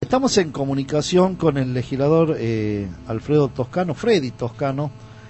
Estamos en comunicación con el legislador Alfredo Toscano, Freddy Toscano,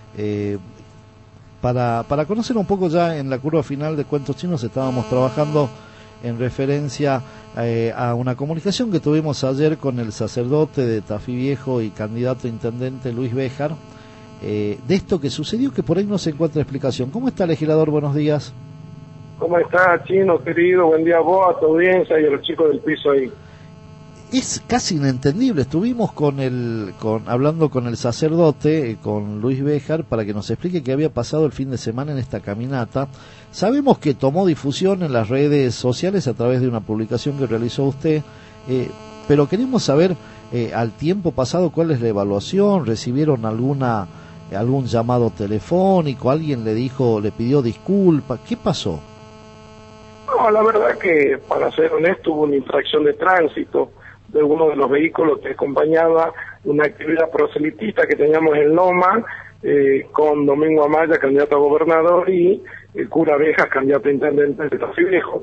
para conocer un poco. Ya en la curva final de Cuentos Chinos estábamos trabajando en referencia a una comunicación que tuvimos ayer con el sacerdote de Tafí Viejo y candidato a intendente Luis Béjar, de esto que sucedió, que por ahí no se encuentra explicación. ¿Cómo está, legislador? Buenos días. ¿Cómo está, Chino, querido? Buen día a vos, a tu audiencia y a los chicos del piso ahí. Es casi inentendible. Estuvimos hablando con el sacerdote, con Luis Béjar, para que nos explique qué había pasado el fin de semana en esta caminata. Sabemos que tomó difusión en las redes sociales a través de una publicación que realizó usted, pero queremos saber, al tiempo pasado, cuál es la evaluación. ¿Recibieron algún llamado telefónico? ¿Alguien le pidió disculpas? ¿Qué pasó? No, la verdad que, para ser honesto, hubo una infracción de tránsito de uno de los vehículos que acompañaba una actividad proselitista que teníamos en Loma, con Domingo Amaya, candidato a gobernador, y el cura Béjar, candidato a intendente de Tafí Viejo.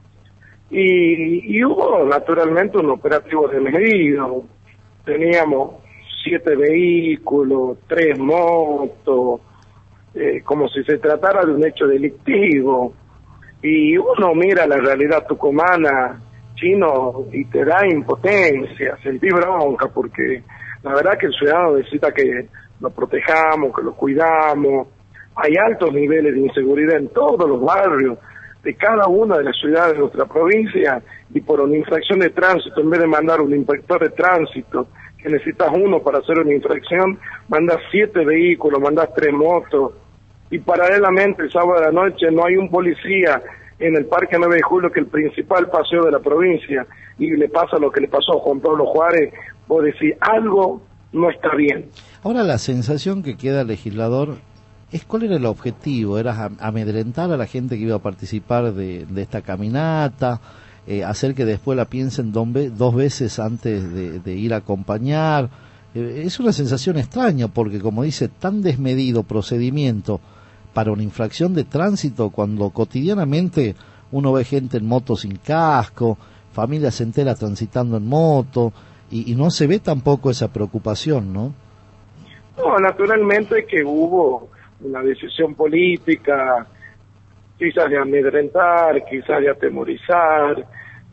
Y hubo naturalmente un operativo desmedido. Teníamos 7 vehículos, 3 motos, como si se tratara de un hecho delictivo. Y uno mira la realidad tucumana, Chino, y te da impotencia, sentí bronca, porque la verdad que el ciudadano necesita que lo protejamos, que lo cuidamos. Hay altos niveles de inseguridad en todos los barrios de cada una de las ciudades de nuestra provincia, y por una infracción de tránsito, en vez de mandar un inspector de tránsito, que necesitas uno para hacer una infracción, mandas 7 vehículos, mandas 3 motos, y paralelamente el sábado de la noche no hay un policía en el Parque 9 de Julio, que es el principal paseo de la provincia, y le pasa lo que le pasó a Juan Pablo Juárez. Vos decís, algo no está bien. Ahora, la sensación que queda, legislador, es ¿cuál era el objetivo? ¿Era amedrentar a la gente que iba a participar de esta caminata? ¿Hacer que después la piensen dos veces antes de ir a acompañar? Es una sensación extraña, porque, como dice, tan desmedido procedimiento para una infracción de tránsito, cuando cotidianamente uno ve gente en moto sin casco, familias enteras transitando en moto, y no se ve tampoco esa preocupación, ¿no? No, naturalmente que hubo una decisión política, quizás de amedrentar, quizás de atemorizar,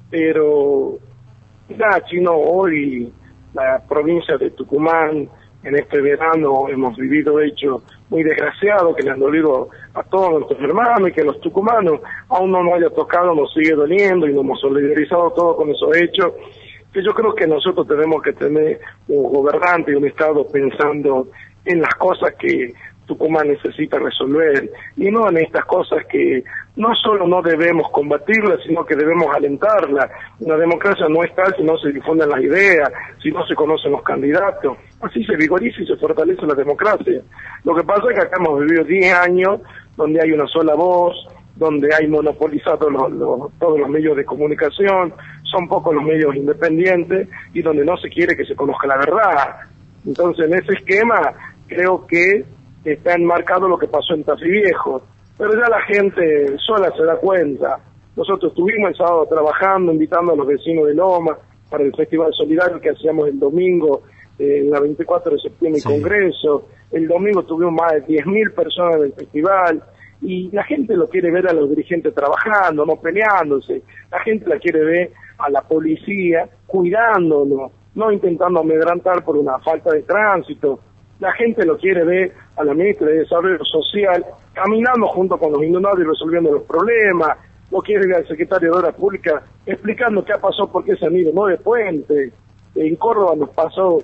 pero ya, Chino, hoy la provincia de Tucumán, en este verano hemos vivido hechos muy desgraciados que le han dolido a todos nuestros hermanos, y que los tucumanos aún no nos haya tocado, nos sigue doliendo, y nos hemos solidarizado todos con esos hechos, que yo creo que nosotros tenemos que tener un gobernante y un Estado pensando en las cosas que Tucumán necesita resolver, y no en estas cosas que no solo no debemos combatirlas, sino que debemos alentarlas. Una democracia no es tal si no se difunden las ideas, si no se conocen los candidatos. Así se vigoriza y se fortalece la democracia. Lo que pasa es que acá hemos vivido 10 años donde hay una sola voz, donde hay monopolizados todos los medios de comunicación, son pocos los medios independientes, y donde no se quiere que se conozca la verdad. Entonces, en ese esquema, creo que está enmarcado lo que pasó en Tafí Viejo, pero ya la gente sola se da cuenta. Nosotros estuvimos el sábado trabajando, invitando a los vecinos de Loma para el Festival Solidario que hacíamos el domingo, en la 24 de septiembre, sí, Congreso. El domingo tuvimos más de 10.000 personas en el festival, y la gente lo quiere ver a los dirigentes trabajando, no peleándose. La gente la quiere ver a la policía cuidándonos, no intentando amedrentar por una falta de tránsito. La gente lo quiere ver a la ministra de Desarrollo Social caminando junto con los inundados y resolviendo los problemas. Lo quiere ver al secretario de Obras Públicas explicando qué ha pasado, por qué se han ido 9 puentes. En Córdoba nos pasó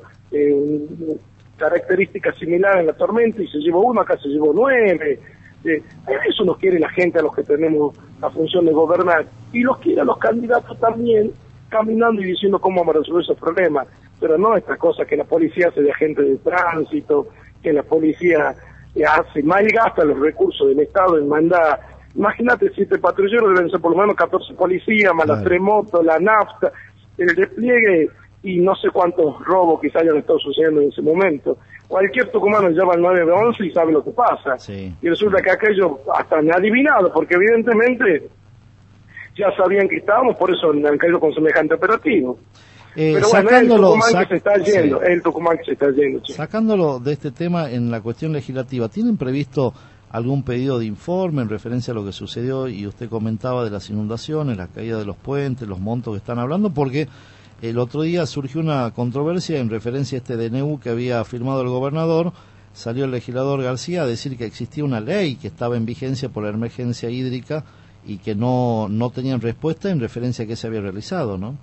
características similares en la tormenta, y se llevó 1, acá se llevó 9. Eso nos quiere la gente, a los que tenemos la función de gobernar, y los quiere a los candidatos también, caminando y diciendo cómo vamos a resolver esos problemas, pero no estas cosas que la policía hace de agente de tránsito, que la policía hace malgasta los recursos del Estado en mandar. Imagínate, 7 patrulleros deben ser por lo menos 14 policías, más las 3 motos, la nafta, el despliegue, y no sé cuántos robos quizás hayan estado sucediendo en ese momento. Cualquier tucumano llama al 911 y sabe lo que pasa. Sí. Y resulta que aquello hasta me ha adivinado, porque evidentemente ya sabían que estábamos, por eso han caído con semejante operativo. Pero bueno, es el Tucumán que se está yendo, es el Tucumán que se está yendo. Che. Sacándolo de este tema en la cuestión legislativa, ¿tienen previsto algún pedido de informe en referencia a lo que sucedió? Y usted comentaba de las inundaciones, la caída de los puentes, los montos que están hablando, porque el otro día surgió una controversia en referencia a este DNU que había firmado el gobernador. Salió el legislador García a decir que existía una ley que estaba en vigencia por la emergencia hídrica y que no tenían respuesta en referencia a qué se había realizado, ¿no?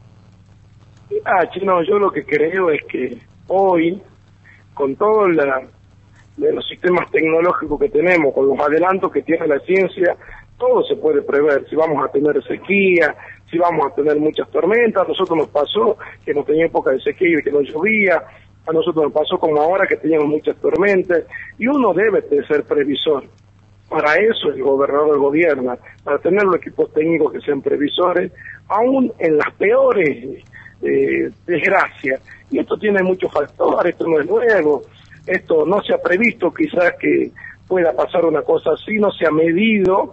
Chino, yo lo que creo es que hoy, con todo los sistemas tecnológicos que tenemos, con los adelantos que tiene la ciencia, todo se puede prever. Si vamos a tener sequía, si vamos a tener muchas tormentas. A nosotros nos pasó que hemos tenido época de sequía y que no llovía. A nosotros nos pasó como ahora que teníamos muchas tormentas. Y uno debe de ser previsor. Para eso el gobernador gobierna, para tener los equipos técnicos que sean previsores, aún en las peores desgracias. Y esto tiene muchos factores, esto no es nuevo, esto no se ha previsto quizás que pueda pasar una cosa así, no se ha medido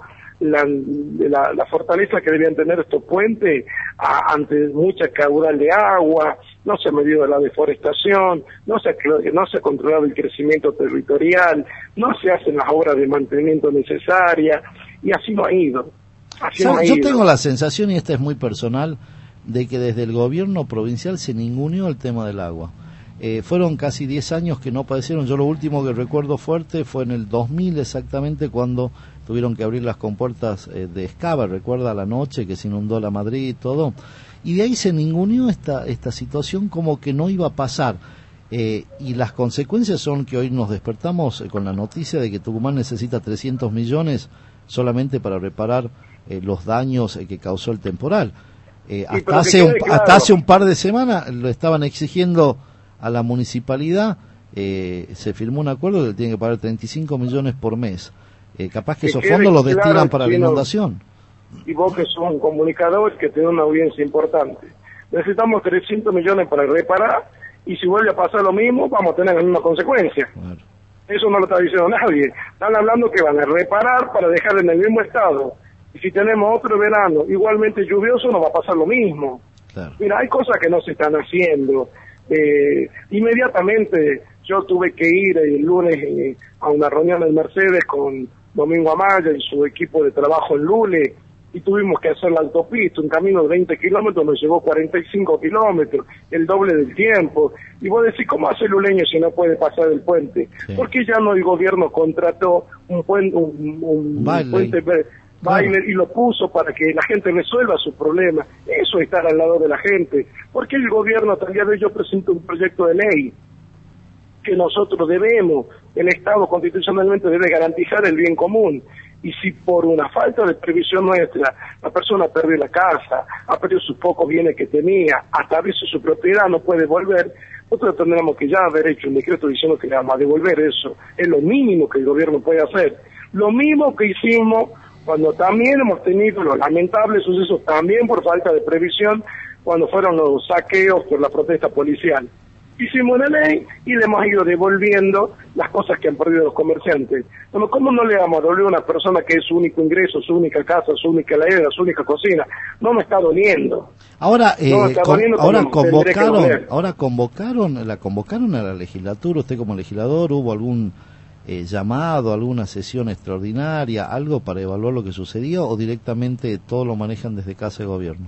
la fortaleza que debían tener estos puentes ante mucha caudal de agua, no se ha medido la deforestación, no se ha controlado el crecimiento territorial, no se hacen las obras de mantenimiento necesarias, y así no ha ido. Yo tengo la sensación, y esta es muy personal, de que desde el gobierno provincial se ninguneó el tema del agua. Fueron casi 10 años que no padecieron. Yo lo último que recuerdo fuerte fue en el 2000 exactamente, cuando tuvieron que abrir las compuertas de Escava, recuerda la noche que se inundó la Madrid y todo, y de ahí se ninguneó esta situación como que no iba a pasar, y las consecuencias son que hoy nos despertamos con la noticia de que Tucumán necesita 300 millones solamente para reparar los daños que causó el temporal. Hasta hace un par de semanas lo estaban exigiendo a la municipalidad, se firmó un acuerdo que le tienen que pagar 35 millones por mes. Capaz que esos fondos los destinan para la inundación. Y vos que sos un comunicador que tiene una audiencia importante, necesitamos 300 millones para reparar, y si vuelve a pasar lo mismo, vamos a tener la misma consecuencia. Claro. Eso no lo está diciendo nadie. Están hablando que van a reparar para dejar en el mismo estado. Y si tenemos otro verano igualmente lluvioso, nos va a pasar lo mismo. Claro. Mira, hay cosas que no se están haciendo. Inmediatamente yo tuve que ir el lunes a una reunión en Mercedes con Domingo Amaya y su equipo de trabajo en Lule, y tuvimos que hacer la autopista, un camino de 20 kilómetros, nos llevó 45 kilómetros, el doble del tiempo. Y vos decís, ¿cómo hace el luleño si no puede pasar el puente? Sí. ¿Por qué ya no el gobierno contrató un puente Baile y lo puso para que la gente resuelva sus problemas? Eso es estar al lado de la gente. Porque el gobierno, hasta el día de hoy, yo presento un proyecto de ley que nosotros debemos, el Estado constitucionalmente debe garantizar el bien común. Y si por una falta de previsión nuestra, la persona perdió la casa, ha perdido sus pocos bienes que tenía, hasta a veces su propiedad no puede volver, nosotros tendremos que ya haber hecho un decreto diciendo que le vamos a devolver eso. Es lo mínimo que el gobierno puede hacer. Lo mismo que hicimos cuando también hemos tenido los lamentables sucesos, también por falta de previsión, cuando fueron los saqueos por la protesta policial. Hicimos una ley y le hemos ido devolviendo las cosas que han perdido los comerciantes. Bueno, ¿cómo no le vamos a devolver a una persona que es su único ingreso, su única casa, su única heladera, su única cocina? No me está doliendo. Ahora, convocaron a la legislatura. Usted como legislador, ¿hubo algún llamado, alguna sesión extraordinaria, algo para evaluar lo que sucedió, o directamente todo lo manejan desde Casa de Gobierno?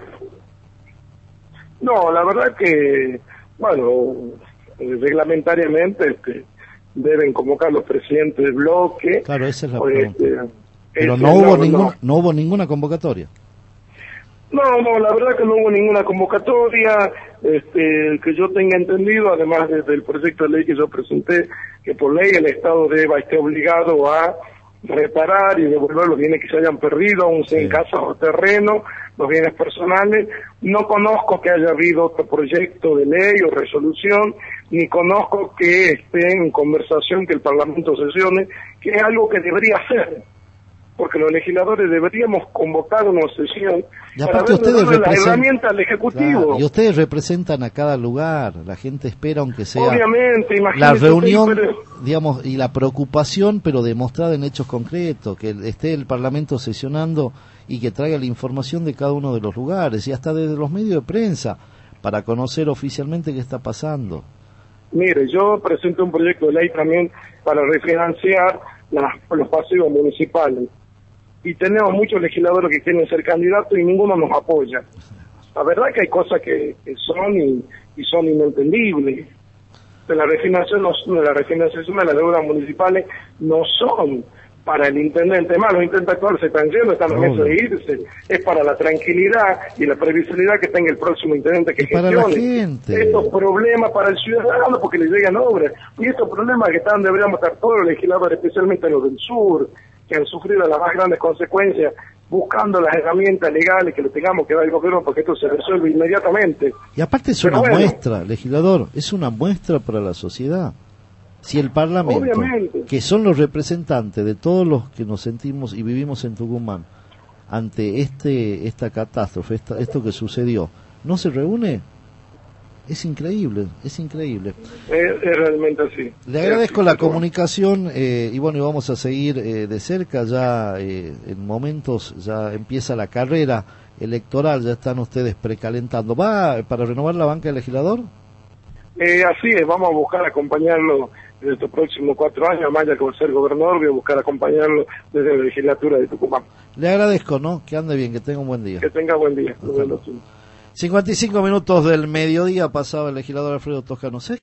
No, la verdad que, bueno, reglamentariamente deben convocar los presidentes del bloque. Claro, esa es la pregunta. Pero no hubo ninguna convocatoria. No, la verdad que no hubo ninguna convocatoria, que yo tenga entendido, además del proyecto de ley que yo presenté, que por ley el Estado esté obligado a reparar y devolver los bienes que se hayan perdido, aun sea en casa o terreno, los bienes personales. No conozco que haya habido otro proyecto de ley o resolución, ni conozco que esté en conversación que el Parlamento sesione, que es algo que debería hacer, porque los legisladores deberíamos convocar una sesión para darle las herramientas al Ejecutivo. Claro, y ustedes representan a cada lugar, la gente espera, aunque sea obviamente, la reunión, digamos, y la preocupación, pero demostrada en hechos concretos, que esté el Parlamento sesionando y que traiga la información de cada uno de los lugares, y hasta desde los medios de prensa. para conocer oficialmente qué está pasando. Mire, yo presento un proyecto de ley también para refinanciar los pasivos municipales. Y tenemos muchos legisladores que quieren ser candidatos y ninguno nos apoya. La verdad que hay cosas que son y son inentendibles. La refinanciación de las deudas municipales no son para el intendente. Más, los intendentes actuales se están yendo, están en medio de irse. Es para la tranquilidad y la previsibilidad que tenga el próximo intendente que gestione. Para la gente. Estos problemas para el ciudadano porque le llegan obras. Y estos problemas que deberíamos estar todos los legisladores, especialmente los del sur, que han sufrido las más grandes consecuencias, buscando las herramientas legales que le tengamos que dar al gobierno porque esto se resuelve inmediatamente. Y aparte es una muestra, legislador, es una muestra para la sociedad. Si el Parlamento, obviamente, que son los representantes de todos los que nos sentimos y vivimos en Tucumán, ante esta catástrofe, esto que sucedió, no se reúne, es increíble, es increíble. Es realmente así. Le agradezco la comunicación y bueno, y vamos a seguir de cerca ya en momentos, ya empieza la carrera electoral, ya están ustedes precalentando. ¿Va para renovar la banca del legislador? Así es, vamos a buscar acompañarlo desde estos próximos 4 años, más ya que va a ser gobernador, voy a buscar acompañarlo desde la legislatura de Tucumán. Le agradezco, ¿no? Que ande bien, que tenga un buen día. Que tenga buen día. 55 minutos del mediodía pasaba el legislador Alfredo Toscano.